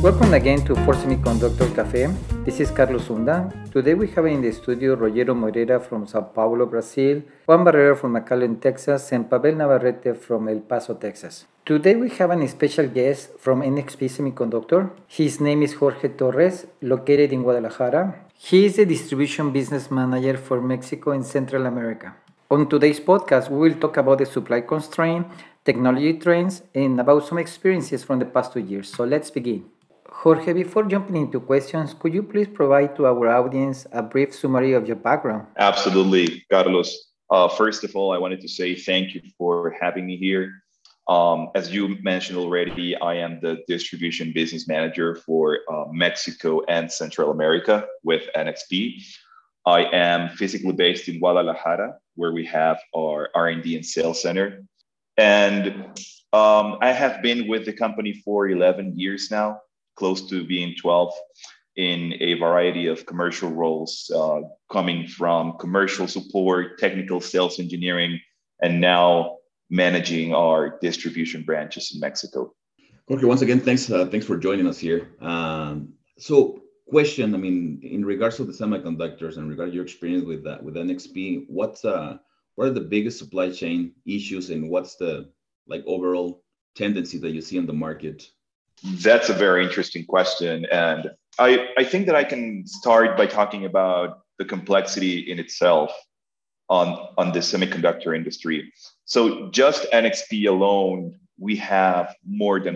Welcome again to For Semiconductor Cafe. This is Carlos Zunda. Today we have in the studio Rogero Moreira from Sao Paulo, Brazil, Juan Barrera from McAllen, Texas, and Pavel Navarrete from El Paso, Texas. Today we have a special guest from NXP Semiconductor. His name is Jorge Torres, located in Guadalajara. He is the distribution business manager for Mexico and Central America. On today's podcast, we will talk about the supply constraint, technology trends, and about some experiences from the past 2 years. So let's begin. Jorge, before jumping into questions, could you please provide to our audience a brief summary of your background? Absolutely, Carlos. First of all, I wanted to say thank you for having me here. As you mentioned already, I am the distribution business manager for Mexico and Central America with NXP. I am physically based in Guadalajara, where we have our R&D and sales center. And I have been with the company for 11 years now, close to being 12, in a variety of commercial roles, coming from commercial support, technical sales engineering, and now managing our distribution branches in Mexico. Jorge, once again, thanks for joining us here. So, question, in regards to the semiconductors and regarding your experience with NXP, what are the biggest supply chain issues and what's the overall tendency that you see in the market? That's a very interesting question. And I think that I can start by talking about the complexity in itself on the semiconductor industry. So just NXP alone, we have more than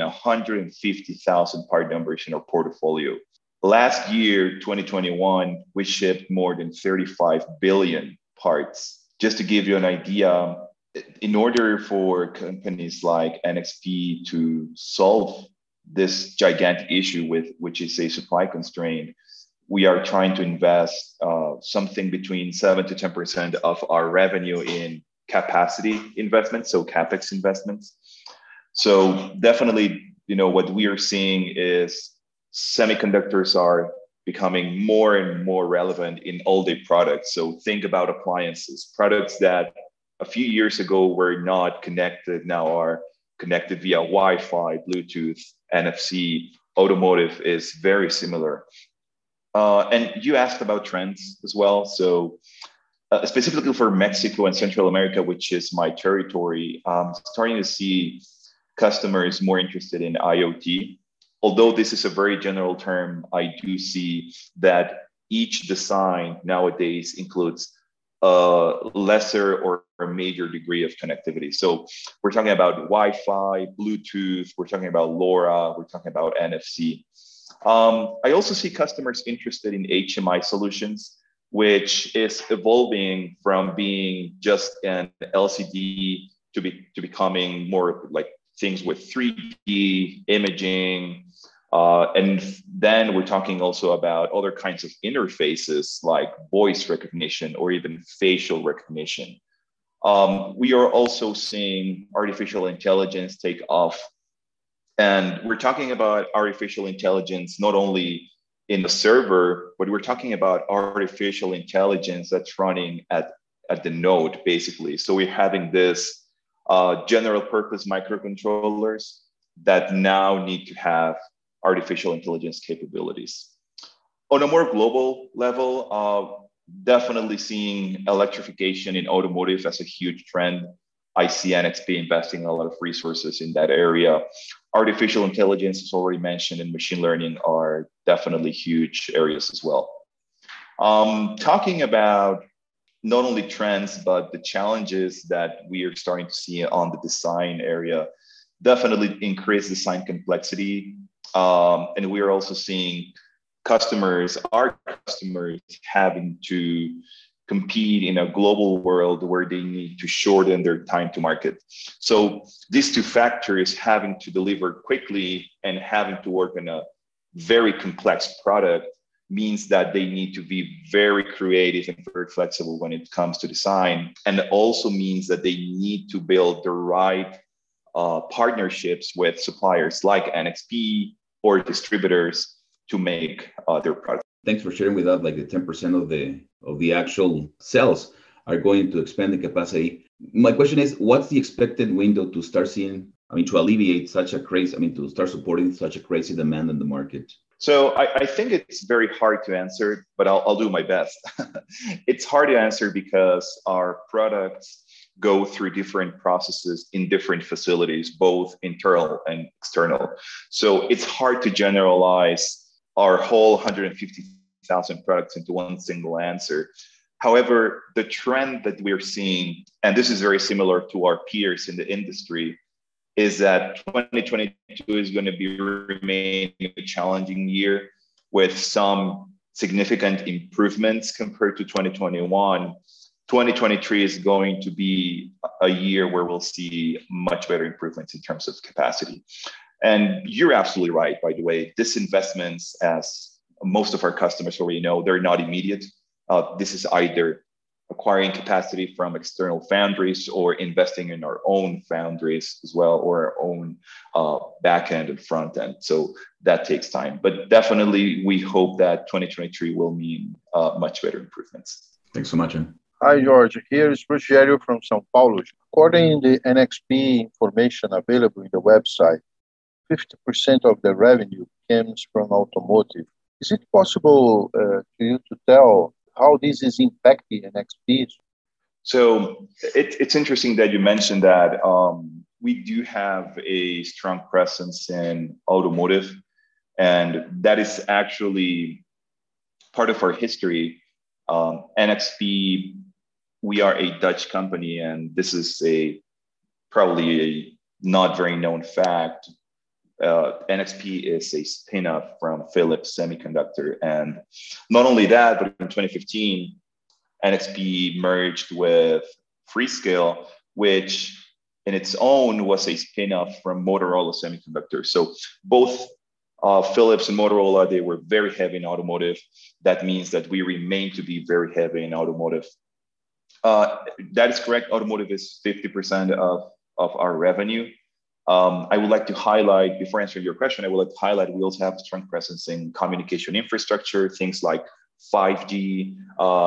150,000 part numbers in our portfolio. Last year, 2021, we shipped more than 35 billion parts. Just to give you an idea, in order for companies like NXP to solve this gigantic issue which is a supply constraint, we are trying to invest something between 7 to 10% of our revenue in capacity investments, so CapEx investments. So definitely, what we are seeing is semiconductors are becoming more and more relevant in all-day products. So think about appliances, products that a few years ago were not connected, now are connected via Wi-Fi, Bluetooth, NFC. Automotive is very similar. And you asked about trends as well. So specifically for Mexico and Central America, which is my territory, I'm starting to see customers more interested in IoT. Although this is a very general term, I do see that each design nowadays includes a lesser or a major degree of connectivity. So we're talking about Wi-Fi, Bluetooth, we're talking about LoRa, we're talking about NFC. I also see customers interested in HMI solutions, which is evolving from being just an LCD to becoming more like things with 3D imaging. And then we're talking also about other kinds of interfaces like voice recognition or even facial recognition. We are also seeing artificial intelligence take off. And we're talking about artificial intelligence not only in the server, but we're talking about artificial intelligence that's running at the node, basically. So we're having this general purpose microcontrollers that now need to have artificial intelligence capabilities. On a more global level, definitely seeing electrification in automotive as a huge trend. I see NXP investing a lot of resources in that area. Artificial intelligence, as already mentioned, and machine learning are definitely huge areas as well. Talking about not only trends, but the challenges that we are starting to see on the design area, definitely increased design complexity. And we are also seeing our customers having to compete in a global world where they need to shorten their time to market. So these two factors, having to deliver quickly and having to work on a very complex product, means that they need to be very creative and very flexible when it comes to design. And it also means that they need to build the right partnerships with suppliers like NXP or distributors to make their product. Thanks for sharing with us the 10% of the actual cells are going to expand the capacity. My question is, what's the expected window to start seeing I mean, to alleviate such a crazy, I mean, to start supporting such a crazy demand in the market? So I think it's very hard to answer, but I'll do my best. It's hard to answer because our products go through different processes in different facilities, both internal and external. So it's hard to generalize our whole 150,000 products into one single answer. However, the trend that we're seeing, and this is very similar to our peers in the industry, is that 2022 is going to be remaining a challenging year with some significant improvements compared to 2021. 2023 is going to be a year where we'll see much better improvements in terms of capacity. And you're absolutely right, by the way. Disinvestments, as most of our customers already know, they're not immediate. This is either acquiring capacity from external foundries or investing in our own foundries as well, or our own back end and front end. So that takes time. But definitely, we hope that 2023 will mean much better improvements. Thanks so much, Ian. Hi, George. Here is Rogério from São Paulo. According to the NXP information available in the website, 50% of the revenue comes from automotive. Is it possible to you to tell how this is impacting NXP? So it's interesting that you mentioned that. We do have a strong presence in automotive, and that is actually part of our history. NXP, we are a Dutch company, and this is probably a not very known fact. NXP is a spin-off from Philips Semiconductor. And not only that, but in 2015, NXP merged with Freescale, which in its own was a spin-off from Motorola Semiconductor. So both Philips and Motorola, they were very heavy in automotive. That means that we remain to be very heavy in automotive. That is correct. Automotive is 50% of our revenue. I would like to highlight, before answering your question, I would like to highlight we also have a strong presence in communication infrastructure, things like 5G,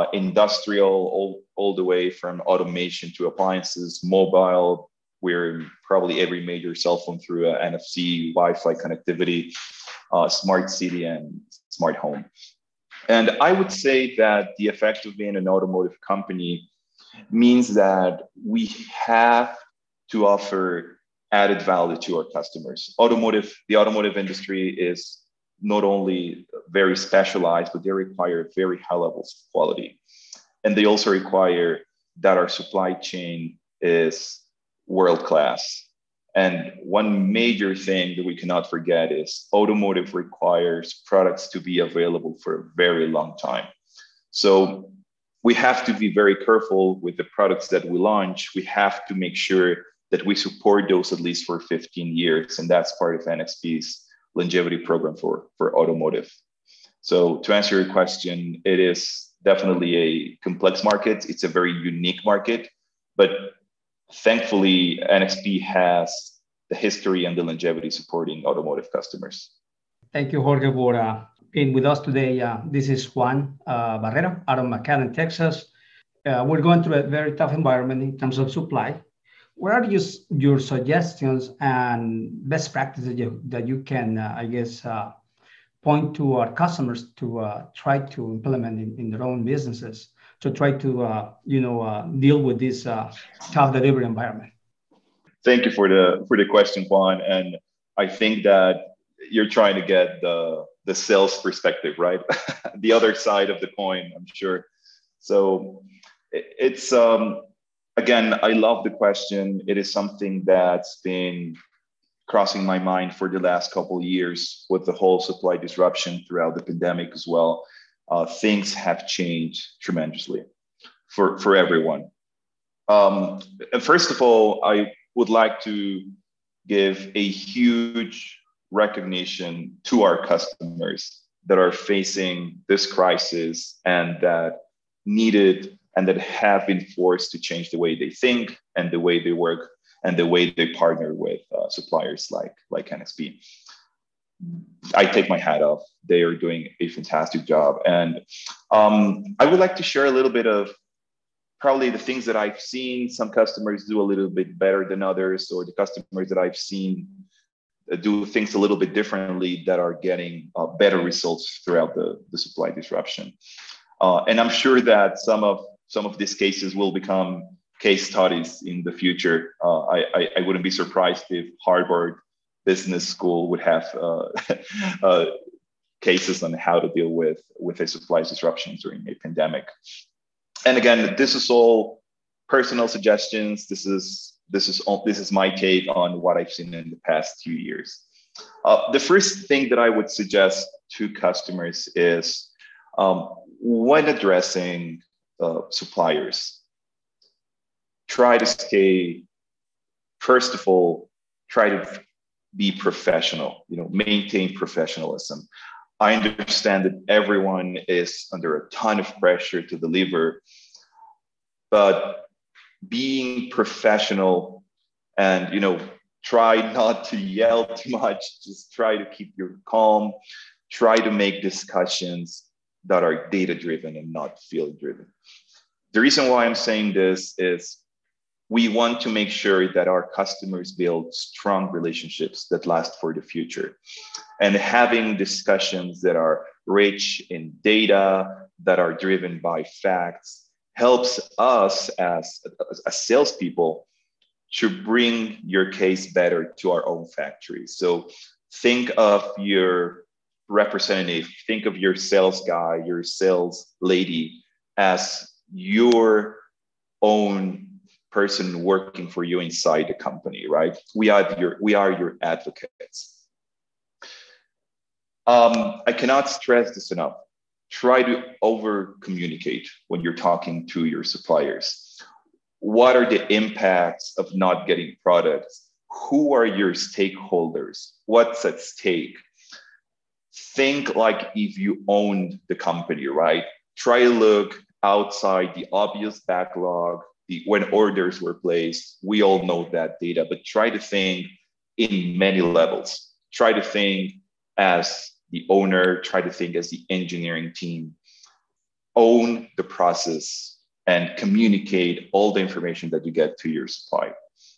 industrial, all the way from automation to appliances, mobile. We're in probably every major cell phone through NFC, Wi-Fi connectivity, smart city, and smart home. And I would say that the effect of being an automotive company means that we have to offer added value to our customers. The automotive industry is not only very specialized, but they require very high levels of quality. And they also require that our supply chain is world-class. And one major thing that we cannot forget is automotive requires products to be available for a very long time. So we have to be very careful with the products that we launch. We have to make sure that we support those at least for 15 years. And that's part of NXP's longevity program for automotive. So to answer your question, it is definitely a complex market. It's a very unique market, but thankfully NXP has the history and the longevity supporting automotive customers. Thank you, Jorge, for being with us today. This is Juan Barrera out of McAllen, Texas. We're going through a very tough environment in terms of supply. What are your suggestions and best practices that you can, point to our customers to try to implement in their own businesses to try to, deal with this tough delivery environment? Thank you for the question, Juan. And I think that you're trying to get the sales perspective, right? The other side of the coin, I'm sure. So it's again, I love the question. It is something that's been crossing my mind for the last couple of years with the whole supply disruption throughout the pandemic as well. Things have changed tremendously for everyone. And first of all, I would like to give a huge recognition to our customers that are facing this crisis and that needed and that have been forced to change the way they think and the way they work and the way they partner with suppliers like NXP. I take my hat off. They are doing a fantastic job. And I would like to share a little bit of probably the things that I've seen, some customers do a little bit better than others, or the customers that I've seen do things a little bit differently that are getting better results throughout the supply disruption. And I'm sure that some of these cases will become case studies in the future. I wouldn't be surprised if Harvard Business School would have cases on how to deal with a supply disruption during a pandemic. And again, this is all personal suggestions. This is my take on what I've seen in the past 2 years. The first thing that I would suggest to customers is when addressing suppliers, try to stay, first of all, try to be professional, maintain professionalism. I understand that everyone is under a ton of pressure to deliver, but being professional and, try not to yell too much, just try to keep your calm, try to make discussions that are data-driven and not field-driven. The reason why I'm saying this is we want to make sure that our customers build strong relationships that last for the future. And having discussions that are rich in data, that are driven by facts, helps us as salespeople to bring your case better to our own factory. So think of your representative, think of your sales guy, your sales lady as your own person working for you inside the company, right? We are your advocates. I cannot stress this enough. Try to over communicate when you're talking to your suppliers. What are the impacts of not getting products? Who are your stakeholders? What's at stake? Think like if you owned the company, right? Try to look outside the obvious backlog, when orders were placed. We all know that data, but try to think in many levels. Try to think as the owner, try to think as the engineering team. Own the process and communicate all the information that you get to your supplier.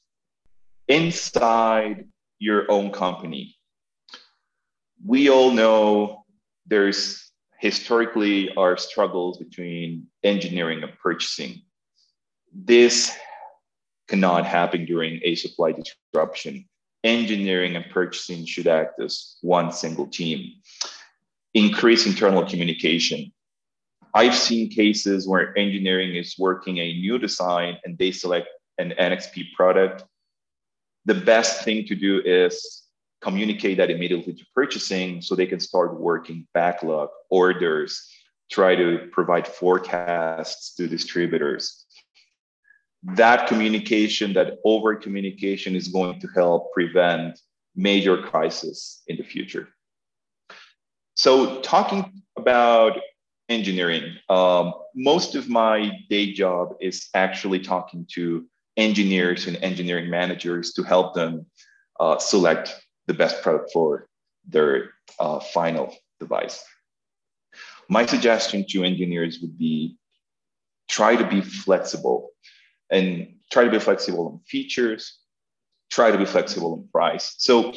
Inside your own company, we all know there's historically our struggles between engineering and purchasing. This cannot happen during a supply disruption. Engineering and purchasing should act as one single team. Increase internal communication. I've seen cases where engineering is working a new design and they select an NXP product. The best thing to do is communicate that immediately to purchasing so they can start working backlog, orders, try to provide forecasts to distributors. That communication, that over communication is going to help prevent major crises in the future. So talking about engineering, most of my day job is actually talking to engineers and engineering managers to help them select the best product for their final device. My suggestion to engineers would be try to be flexible. And try to be flexible on features, try to be flexible on price. So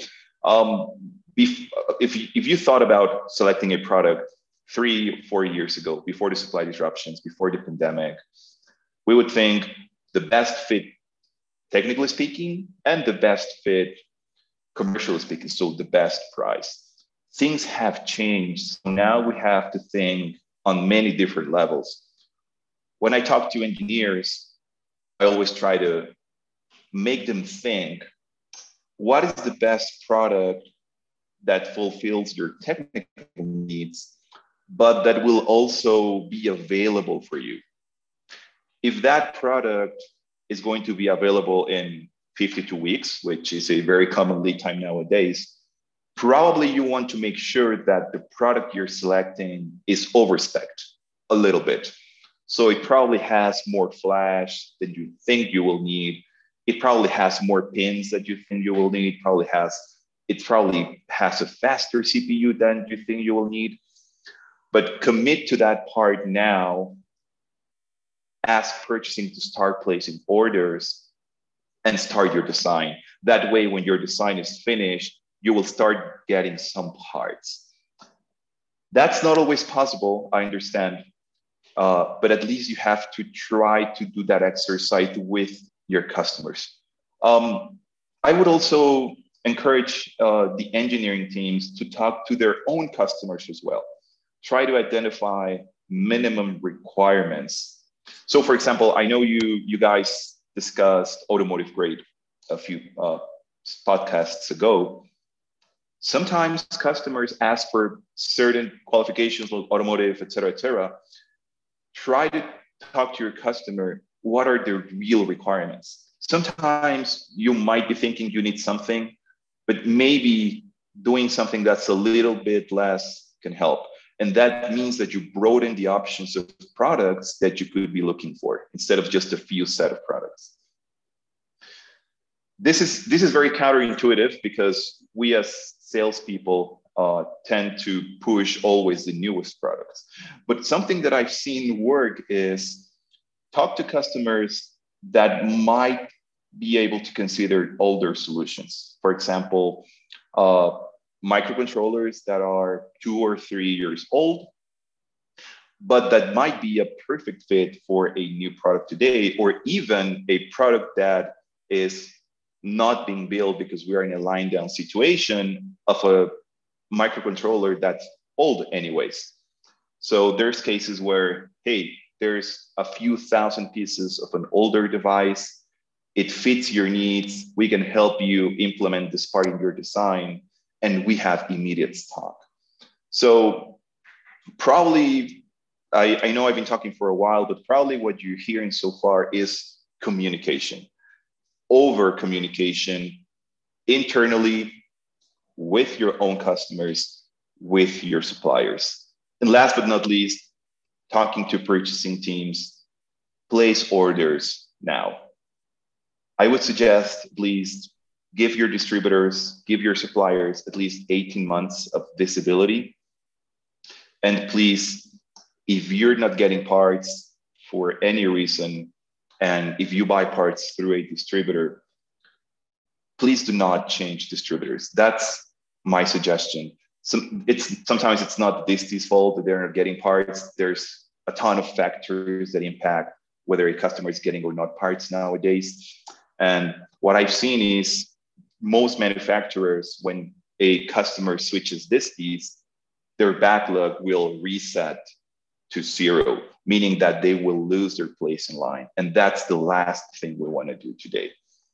if you thought about selecting a product 3 or 4 years ago, before the supply disruptions, before the pandemic, we would think the best fit, technically speaking, and the best fit, commercially speaking, so the best price. Things have changed. So now we have to think on many different levels. When I talk to engineers, I always try to make them think, what is the best product that fulfills your technical needs, but that will also be available for you? If that product is going to be available in 52 weeks, which is a very common lead time nowadays, probably you want to make sure that the product you're selecting is overspec'd a little bit. So it probably has more flash than you think you will need. It probably has more pins that you think you will need. It probably has a faster CPU than you think you will need. But commit to that part now ask purchasing to start placing orders and start your design. That way, when your design is finished, you will start getting some parts. That's not always possible, I understand, but at least you have to try to do that exercise with your customers. I would also encourage the engineering teams to talk to their own customers as well. Try to identify minimum requirements. So for example, I know you guys discussed automotive grade a few podcasts ago. Sometimes customers ask for certain qualifications like automotive, et cetera. Try to talk to your customer. What are their real requirements? Sometimes you might be thinking you need something, but maybe doing something that's a little bit less can help. And that means that you broaden the options of products that you could be looking for instead of just a few set of products. This is very counterintuitive because we as salespeople tend to push always the newest products. But something that I've seen work is talk to customers that might be able to consider older solutions. For example, microcontrollers that are 2 or 3 years old, but that might be a perfect fit for a new product today, or even a product that is not being built because we are in a line down situation of a microcontroller that's old anyways. So there's cases where, hey, there's a few thousand pieces of an older device. It fits your needs. We can help you implement this part in your design, and we have immediate stock. So probably, I know I've been talking for a while, but probably what you're hearing so far is communication. Over communication internally with your own customers, with your suppliers. And last but not least, talking to purchasing teams, place orders now. I would suggest at least give your distributors, give your suppliers at least 18 months of visibility. And please, if you're not getting parts for any reason, and if you buy parts through a distributor, please do not change distributors. That's my suggestion. Sometimes it's not the distri's fault that they're not getting parts. There's a ton of factors that impact whether a customer is getting or not parts nowadays. And what I've seen is most manufacturers, when a customer switches distis, their backlog will reset to 0, meaning that they will lose their place in line. And that's the last thing we want to do today.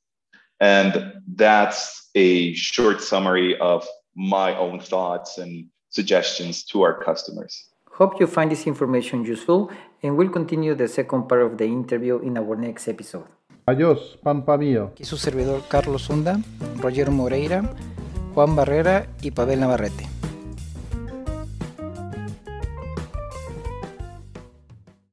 And that's a short summary of my own thoughts and suggestions to our customers. Hope you find this information useful, and we'll continue the second part of the interview in our next episode. Adiós, Pampa mío. Aquí su servidor Carlos Hunda, Roger Moreira, Juan Barrera y Pavel Navarrete.